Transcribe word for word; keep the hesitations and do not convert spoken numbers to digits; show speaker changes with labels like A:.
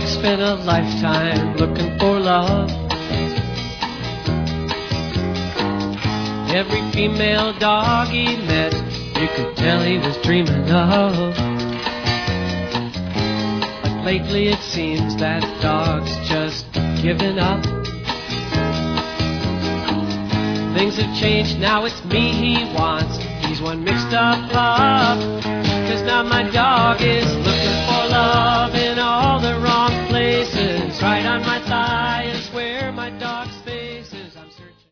A: dog spent a lifetime looking for love. Every female dog he met, you could tell he was dreaming of. But lately it seems that dog's just giving up. Things have changed, now it's me he wants. He's one mixed up pup, 'cause now my dog is